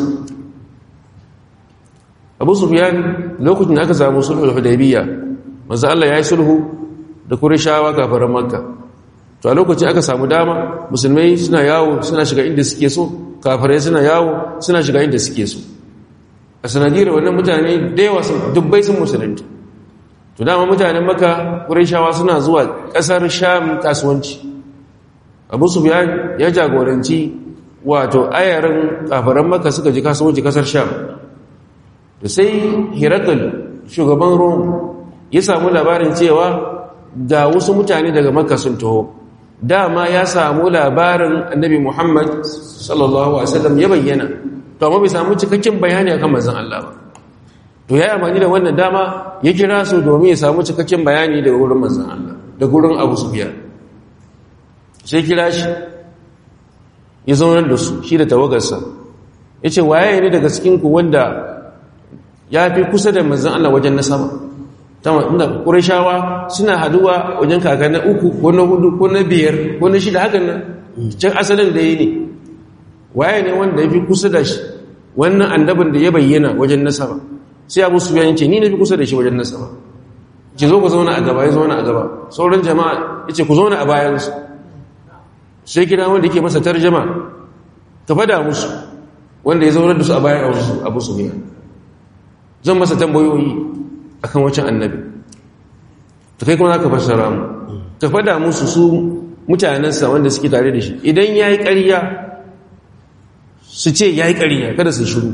Abu Sufyan lokacin da aka samu sulhul Hudaybiyya manzo Allah ya yi sulhu da Qurayshawa kafiran Makka to a lokacin aka samu dama musulmai suna yawo suna shiga inda suke so kafirai suna yawo suna shiga inda suke so a sanadiyar wannan mutane da yawa dubbai sun musulunta to dama mutanen Makka Qurayshawa suna zuwa kasar Sham kasuwanci Abu Sufyan ya jagoranci wato ayarin kafiran Makka suka ji kasuwanci kasar Sham to sai Herakl shugaban Rom ya samu labarin cewa ga wasu mutane daga Makka sun taho dama ya samu labarin Annabi Muhammad sallallahu alaihi wasallam ya bayyana to amma bai samu cikakken bayani akan manzon Allah ba to yayi amfani da wannan dama ya kira su domin ya samu cikakken bayani daga gurin manzon Allah da gurin Abu Sufyan sai kira shi ya zauna da su shi da tawagarsa yace waye ne daga cikin ku wanda ya fi kusa da manzon Allah wajen nasaba inda Qurayshawa suna haduwa wajen kaka na 3 ko na 4 ko na 5 ko na 6 hakan nan can asalin da yayi ne waye ne wanda yafi kusa da shi wannan annabin da ya bayyana wajen nasaba sai Abu Sufyan yace ni ne fi kusa da shi wajen nasaba ki zo ku zauna a gaba ya zauna a gaba sauran jama'a yace ku zauna a bayan su sai kira wanda yake masa tarjuma ka fada musu wanda ya zauna da su a bayan Abu Sufyan zan masa tambayoyi akan wancan annabi to kai kuma zaka fassara mu ka fada musu su mutanensa wanda suke tare da shi idan yayi ƙarya su ce yayi ƙarya kada su shiru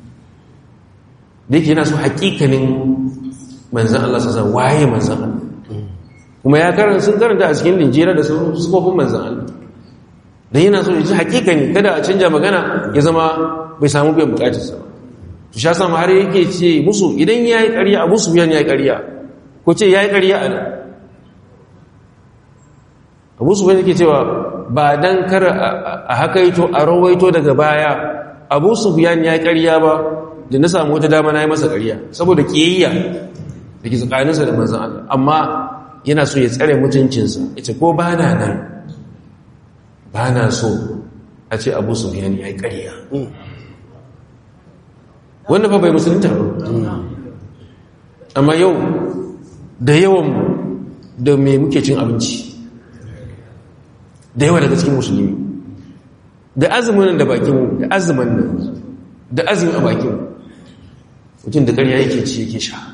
da yake yana so hakikanin manzon Allah sallallahu alaihi wasallam waye manzon Allah kuma ya sun karanta a cikin Injila da sauran sufofin manzon Allah dan yana so ya ji hakikani kada a canja magana ya zama bai samu biyan bukatarsa ba to sha sama har yake ce musu idan yayi ƙarya Abu Sufyan yayi ƙarya ko ce yayi ƙarya Abu Sufyan yake cewa ba dan kar a hakaito a rawaito daga baya Abu Sufyan yayi ƙarya ba da na samu wata dama nayi masa ƙarya saboda kiyayya dake tsakaninsa da manzon Allah amma yana so ya tsare mutuncinsa yace ko bana nan bana so a ce Abu Sufyan yayi ƙarya wannan fa bai musulunta ba amma yau da yawan da me muke cin abinci da yawa daga cikin musulmi da azumin da bakin da azumin nan da azumin a bakin mutum da ƙarya yake ci yake sha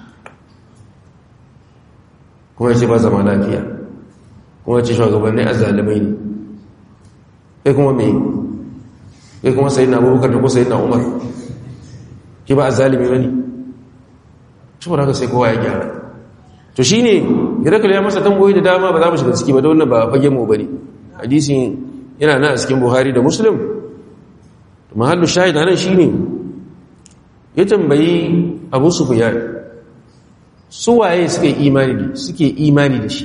kuma yace ba zama lafiya kuma yace shugabannin azalimai ne kai kuma me kai kuma sayyidina Abubakar da ko sayyidina Umar ki ba azalimi bane saboda haka sai kowa ya gyara to shine Hirakul ya masa tambayoyi da dama ba za mu shiga ciki ba da wannan ba fage mu bane hadisin yana nan a cikin Buhari da Muslim mahallu shahid nan shine ya tambayi Abu Sufyan su waye suke imani da shi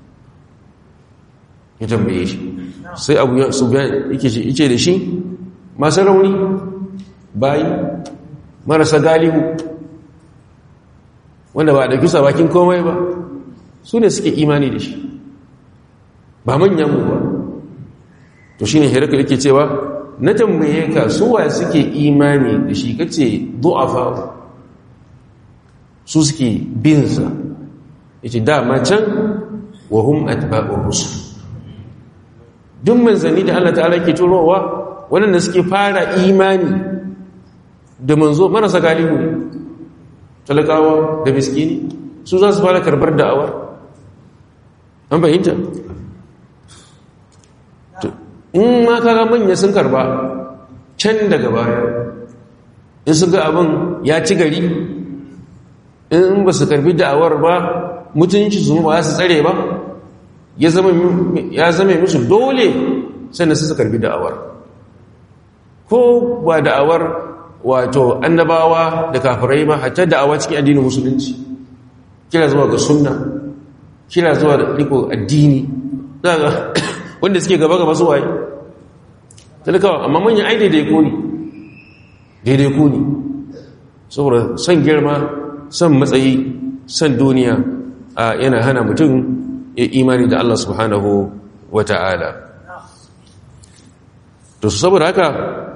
ya tambaye shi sai Abu Sufyan yake da shi masu rauni bayi marasa galihu wanda ba da kisa bakin komai ba su ne suke imani da shi ba manyan mu ba to shine Hirakul yake cewa na tambaye ka su wa suke imani da shi kace du'afa su suke bin sa yace dama can wa hum atba'ur rusul duk manzanni da Allah ta'ala ke turowa wanda suke fara imani da manzo marasa galihu ne talakawa da miskini su za su fara karbar da'awar an fahimta in ma kaga manya sun karba can daga baya in su ga abin ya ci gari in ba su karbi da'awar ba mutunci su ba su tsare ba ya zama musu dole sannan su karbi da'awar ko ba da'awar wato annabawa da kafirai ba hatta da'awa cikin addinin musulunci kira zuwa ga sunna kira zuwa da riko addini daga wanda suke gaba su waye talakawa amma manyan ai daidai ko ne saboda son girma son matsayi son duniya yana hana mutum ya imani da Allah subhanahu wata'ala to saboda haka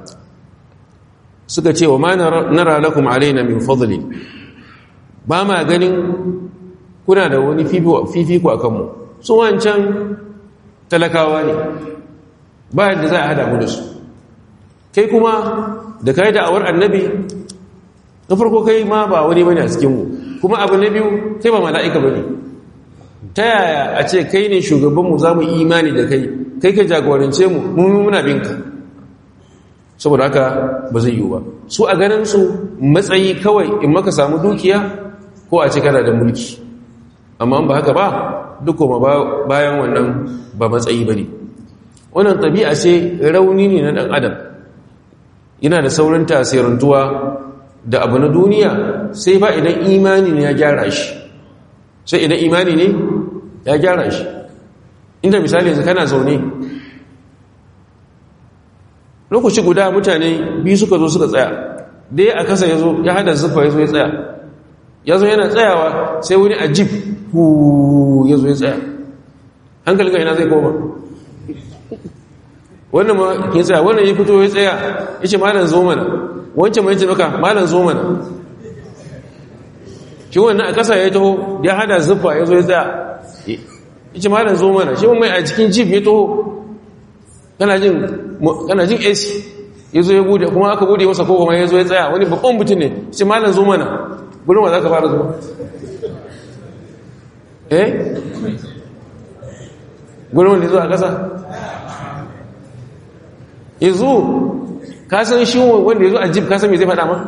suka ce wa ma nara lakum alaina min fadli ba ma ganin kuna da wani fifiko a kanmu su wancan talakawa ne ba yadda za a hada mu da su kai kuma da kai da'awar annabi na farko kai ma ba wani bane a cikinmu kuma abu na biyu kai ba mala'ika bane ta yaya a ce kai ne shugabanmu za mu imani da kai ka jagorance mu muna binka saboda haka ba zai yiwu ba su a ganin su matsayi kawai in maka samu dukiya ko a ce kana da mulki amma ba haka ba duk kuma bayan wannan ba matsayi bane wannan tabi'a ce rauni ne na dan adam yana da saurin tasirantuwa da abu na duniya sai ba idan imani ne ya gyara shi inda misali yanzu kana zaune lokaci guda mutane biyu suka zo suka tsaya dai a kasa yazo ya hada zufa yazo ya tsaya yazo yana tsayawa sai wani ajib yazo ya tsaya hankalinka ina zai koma wannan ma kin tsaya wannan ya fito ya tsaya yace malam zo mana wancan mai yace maka malam zo mana shi wannan a kasa ya taho ya hada zufa yazo ya tsaya yace malam zo mana shi mai a cikin jeep ya taho kana jin AC yazo ya bude kuma aka bude masa ko kuma yazo ya tsaya wani babban mutum ne shi malam zo mana gurin wa zaka fara zuwa gurin wanda zo a kasa yazo ka san shi wanda yazo a jib ka san me zai faɗa ma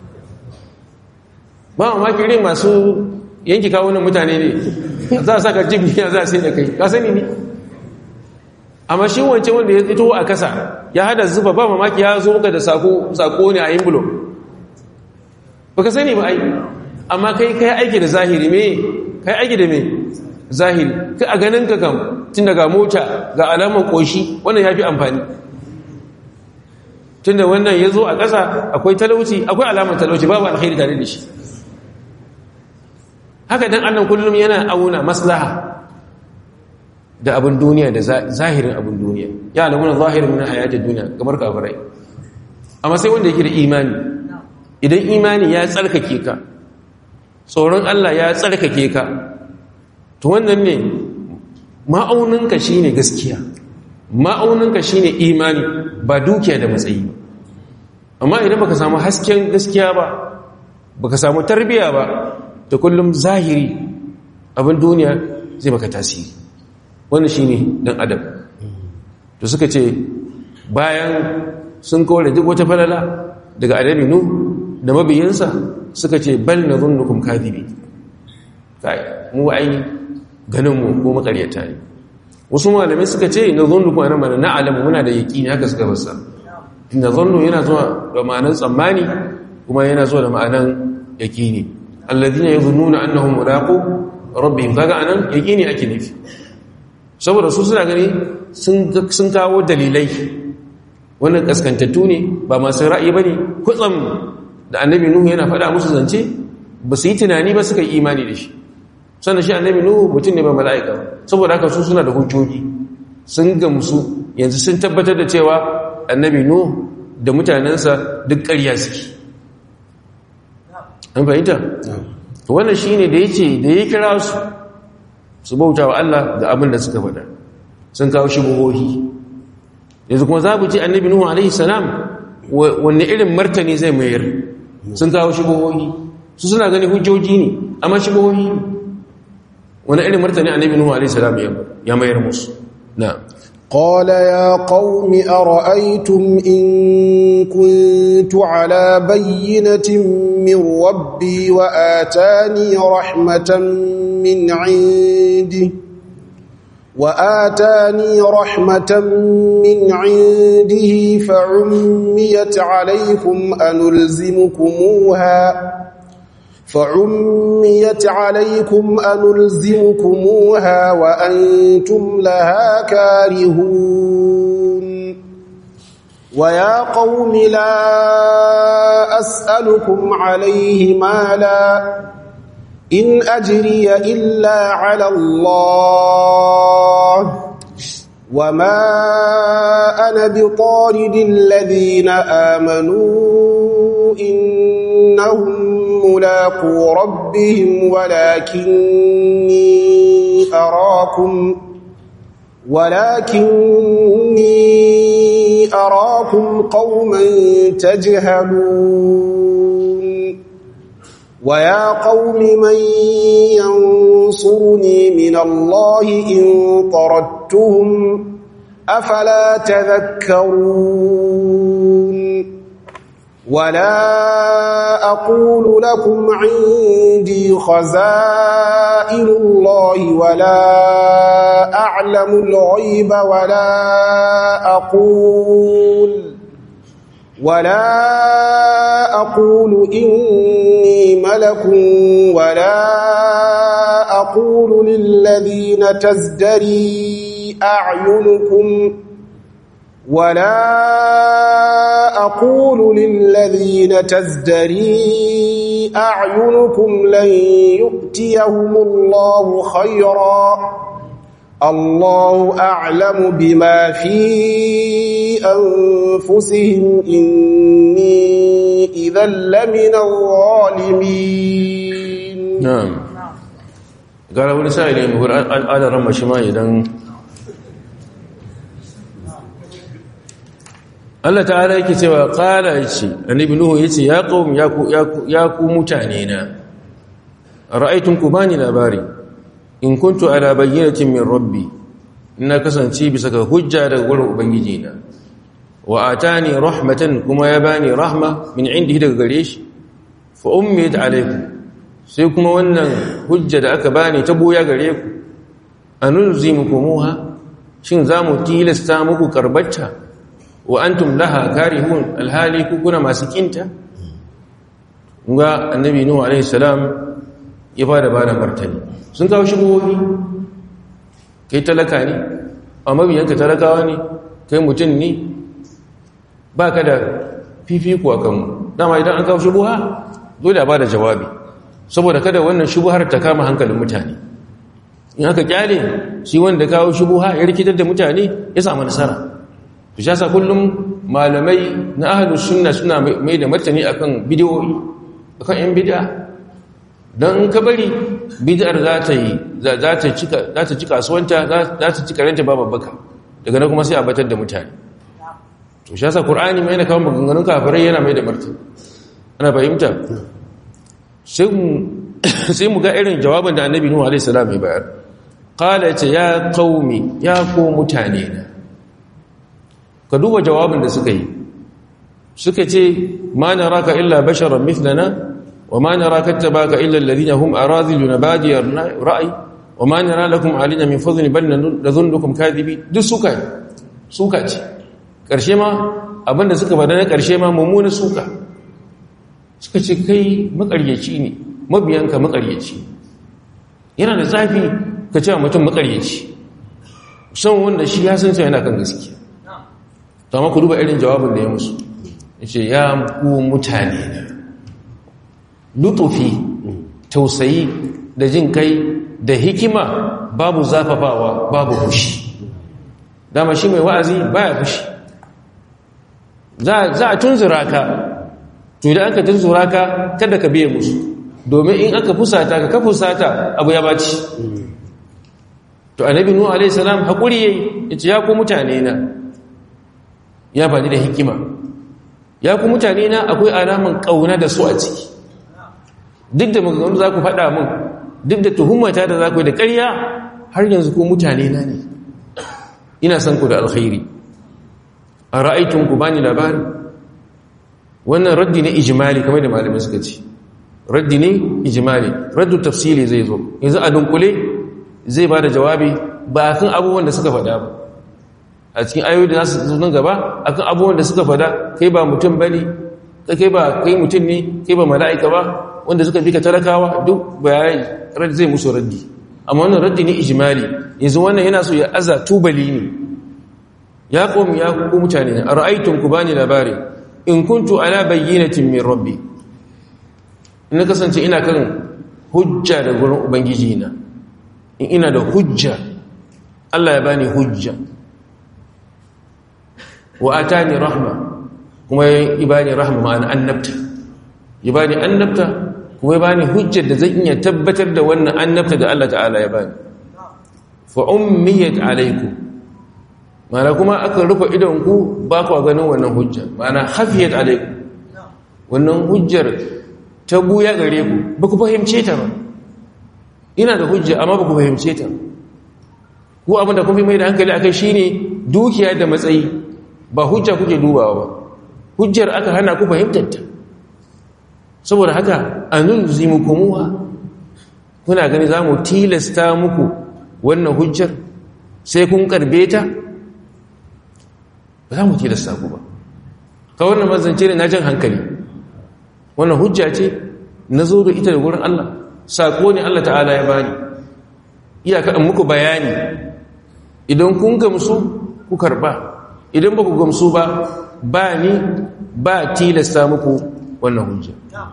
ba ma kirin masu yanki kawo nan mutane ne za a saka jib ne za a sai da kai ka sani ne amma shi wancan wanda ya fito a kasa ya hada zuba ba mamaki ya zo maka da sako ne a envelope baka sani ba ai amma kai aiki da zahiri me kai aiki da me zahiri kai a ganin ka kam tun daga mota ga alamar koshi wannan yafi amfani tunda wannan yazo a kasa akwai talauci akwai alamar talauci babu alkhairi tare da shi haka dan annan kullum yana auna maslaha da abin duniya da zahirin abin duniya ya alamuna zahirin min hayatid duniya kamar kafirai amma sai wanda yake da imani idan imani ya tsarkake ka tsoron Allah ya tsarkake ka to wannan ne ma'auninka shine gaskiya ma'auninka shine imani ba dukiya da matsayi ba. Amma idan baka samu hasken gaskiya ba, baka samu tarbiya ba, ta kullum zahiri abin duniya zai baka tasiri. Wannan shine dan adam. To suka ce bayan sun kore duk wata falala daga annabi Nuh da mabiyansa, suka ce bal nadhunnukum kadhibi. Kai mu aini ganin mu ko makaryata ne. Wasu malamai suka ce nadhunnukum ana mana na'lamu, muna da yaqini, haka suka basa. Nadhunnu yana zuwa da ma'anar tsammani kuma yana zuwa da ma'anar yaqini. Alladhina yadhunnuna annahum mulaqu rabbihim, kaga anan yaqini ake nufi. Saboda su suna gani sun kawo dalilai, wannan kaskantattu ne ba masu ra'ayi bane, kutsam da annabi Nuhu yana faɗa musu zance ba su yi tunani ba suka yi imani da shi. Sannan shi annabi Nuhu mutum ne ba mala'ika, saboda haka su suna da hujjoji, sun gamsu yanzu sun tabbatar da cewa annabi Nuhu da mutanensa duk ƙarya suke. An fahimta? Wannan shi ne da ya ce da ya kira su bauta wa Allah da abin da suka faɗa, sun kawo shubuhohi. Yanzu kuma za mu ce annabi Nuhu alaihi salam wanne irin martani zai mayar. Sun kawo shubuhohi, su suna gani hujjoji ne amma shubuhohi ne. Wani irin martani annabi Nuhu alaihi salam ya mayar musu. Na'am. قال يا قوم أرأيتم إن كنت على بينة من ربي وآتاني رحمة من عنده فعميت عليكم أنلزمكموها وأنتم لها كارهون ويا قوم لا أسألكم عليه مالا إن أجري إلا على الله وما أنا بطارد الذين آمنوا إنهم ملاقو ربهم ولكني أراكم قوما تجهلون ويا قوم من ينصرني من الله إن طردتهم أفلا تذكرون ولا أقول لكم عندي خزائن الله ولا أعلم الغيب ولا أقول إني ملك ولا أقول للذين تزدري أعينكم لن يؤتيهم الله خيرا الله أعلم بما في أنفسهم إني إذا لمن الظالمين. نعم. قال أبو نسائل يقول على رمى شمائي Allah ta'ala yake cewa qala yace annabi Nuhu yace ya qaum ya ku mutane na ra'aytum kubani labari in kuntu ala bayyinatin min rabbi inna kasance bisa ga hujja daga gurin ubangiji na wa atani rahmatan kuma ya bani rahma min indihi daga gare shi fa ummiyat alaykum sai kuma wannan hujja da aka bani ta boya gare ku anulzimukumuha shin zamu tilasta muku karbacta wa antum laha karihun alhali ku kuna masu kinta. Ga annabi Nuhu alaihi salam ya fara bada martani, sun kawo shubuhohi, kai talaka ne amma biyanka talakawa ne, kai mutum ne baka da fifiko akan mu. Dama idan an kawo shubuha dole a bada jawabi saboda kada wannan shubuhar ta kama hankalin mutane. In aka kyale shi wanda kawo shubuha ya rikitar da mutane ya samu nasara. Bishasa kullum malamai na ahlus sunna suna mai da martani akan bid'o'i, akan yan bid'a. Dan ka bari bid'ar za ta ci kasuwanta, za ta ci karanta bababbaka. daga nan kuma sai a batar da mutane. To shi yasa Qur'ani mai da kawo maganganun kafirai yana mai da martani. Ana fahimta? Sai mu ga irin jawabin da Annabi Nuhu alaihi salam ya bayar. Qala ya qaumi, ya ku mutane na. Ka duba jawabin da suka yi. Suka ce ma naraka illa basharan mithlana wa ma naraka ittabaka illa alladhina hum aradhiluna badiyar ra'yi wa ma nara lakum alina min fadlin bal nadhunnukum kadhibin. Duk suka ce karshe ma abinda suka faɗa na karshe ma mummuna suka suka ce kai makaryaci ne, mabiyanka makaryaci. Yana da zafi ka ce mutum makaryaci san wanda shi ya san cewa yana kan gaskiya. To amma ku duba irin jawabin da ya musu. Yace ya ku mutane na. Lutufi, tausayi da jin kai da hikima, babu zafafawa, babu fushi. Dama shi mai wa'azi baya fushi. Za a tunzura ka, to idan aka tunzura ka kada ka biye musu, domin in aka fusata ka fusata abu ya baci. To Annabi Nuhu alaihi salam hakuri yayi, yace ya ku mutane na. Ya bani da hikima. Ya ku mutane na akwai alaman kauna da su a ciki. Duk da maganganu za ku faɗa min, duk da tuhumata da za ku yi da ƙarya, har yanzu ku mutane na ne. Ina son ku da alkhairi. A ra'aitun ku bani labari. Wannan raddi ne ijimali kamar da malamai suka ce. Raddi ne ijimali. Raddu tafsili zai zo. Yanzu a dunkule zai ba da jawabi ba a kan abubuwan da suka faɗa ba. A cikin ayoyi da za su zo nan gaba, a kan abubuwan da suka faɗa, kai ba mutum ba ne, kai mutum ne, kai ba mala'ika ba, wanda suka bi ka talakawa duk bayani zai musu raddi. Amma wannan raddi ne ijimali. Yanzu wannan yana so ya aza tubali ne. Ya qawmi ya ku mutane ne, ara'aytum ku bani labari in kuntu ala bayyinatin min rabbi. In kasance ina kan hujja da gurin ubangiji na. In ina da hujja, Allah ya bani hujja. Wa atani rahma, kuma ya bani rahma ma'ana annabta. Ya bani annabta kuma ya bani hujjar da zan iya tabbatar da wannan annabta da Allah ta'ala ya bani. Fa ummiyat alaikum, mana kuma aka rufe idonku ba ku ganin wannan hujja, mana hafiyat alaikum, wannan hujjar ta buya gare ku, ba ku fahimce ta ba. Ina da hujja amma ba ku fahimce ta. Ku abinda kun fi mai da hankali akai shine dukiya da matsayi, ba hujja kuke dubawa ba. Hujjar aka hana ku fahimtar ta. Saboda haka anulzimukumuha, kuna gani za mu tilasta muku wannan hujjar sai kun karbe ta? Ba za mu tilasta ku ba. Ka wannan mazance ne na jan hankali. Wannan hujja ce na zo da ita da gurin Allah, sako ne Allah ta'ala ya bani. Iyaka in muku bayani, idan kun gamsu ku karba, idan ba ku gamsu ba, ba ni ba tilasta muku wannan hujja.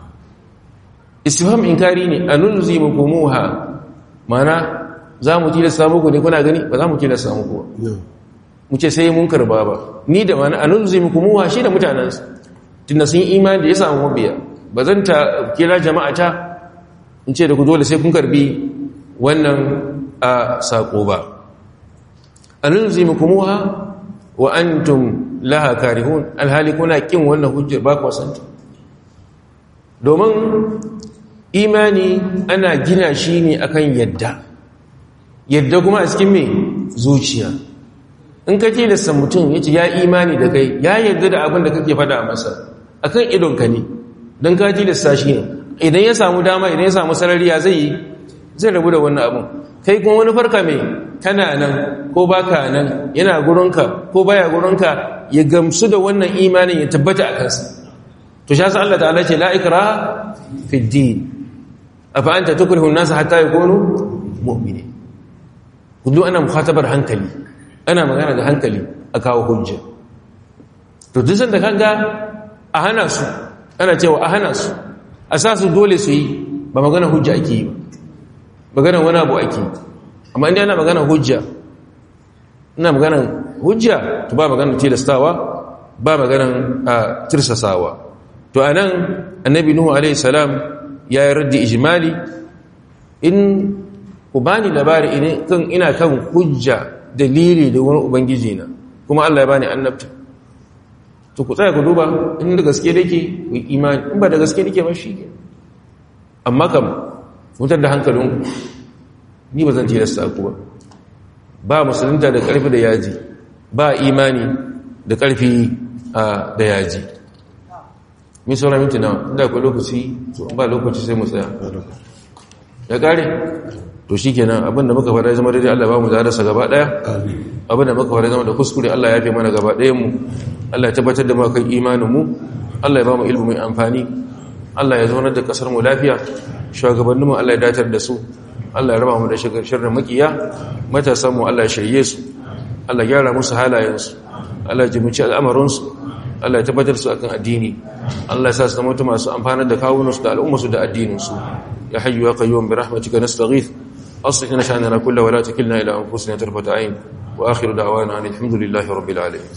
Istifham inkari ne, anulzimukumuha, mana za mu tilasta muku ne kuna gani, ba za mu tilasta muku ba. Mu ce sai mun karba ba. Ni da mana anulzimukumuha shi da mutanensu, tunda sun yi imani da ya samu mabiya. Ba zan ta kira jama'ata in ce da ku dole sai kun karbi wannan a sako ba. Anulzimukumuha wa antum laha karihun, alhali kuna kin wannan hujjar ba ku wasanta. Domin imani ana gina shi ne akan yadda kuma a cikin mai zuciya. In ka tilasta mutum yace ya imani da kai, ya yadda da abin da kake fada masa akan idonka ne, don ka tilasta shi ne. Idan ya samu dama, idan ya samu sarari ya zai rabu da wannan abin. Kai kuma wani farka mai kana nan ko baka nan, yana gurinka ko baya gurinka, ya gamsu da wannan imanin ya tabbata a kansa. To sha sa Allah ta'ala ce la ikraha fi din, afa anta tukrihu an-nas hatta yakunu mu'minin. Kullu ana mukhatabar hankali, ana magana da hankali a kawo hujja. To duk sanda kaga a hana su, ana cewa a hana su, a sa su dole su yi, ba magana hujja ake yi ba, magana wani abu ake yi. Amma inda ana magana hujja, ina magana hujja, to ba magana tilastawa, ba magana tirsasawa. To anan annabi Nuhu alaihi salam ya yi raddi ijmali, in ku bani labari ina kan hujja dalili da wani ubangiji na kuma Allah ya bani annabta to ku tsaya ku duba in da gaske dake ku imani in ba da gaske dake ba shi ke amma kam mutar da hankalinku ni ba zan tilasta ku ba musulunta da ƙarfi da yaji ba imani da ƙarfi da yaji mi sauran minti nawa inda akwai lokaci ba lokaci sai mu tsaya ya ƙare to shi kenan abinda muka fara zama daidai Allah ba mu zadarsa gaba ɗaya abinda muka fara zama da kuskure Allah ya fi mana gaba ɗayanmu Allah ya tabbatar da mu kan imaninmu Allah ya ba mu ilmi mai amfani Allah ya zaunar da ƙasar mu lafiya shugabanninmu Allah ya datar da su Allah ya raba mu da sharrin makiya matasanmu Allah ya shirye su Allah ya gyara musu halayensu Allah ya jimici al'amarinsu Allah ya tabbatar su akan addini Allah ya sa su zama masu amfanar da kawunansu da al'ummarsu da addininsu ya hayyu ya qayyum bi rahmatika nastaghith aslih lana sha'nana kullahu wa la takilna ila anfusina tarfata ayn wa akhiru da'wana alhamdulillahi rabbil alamin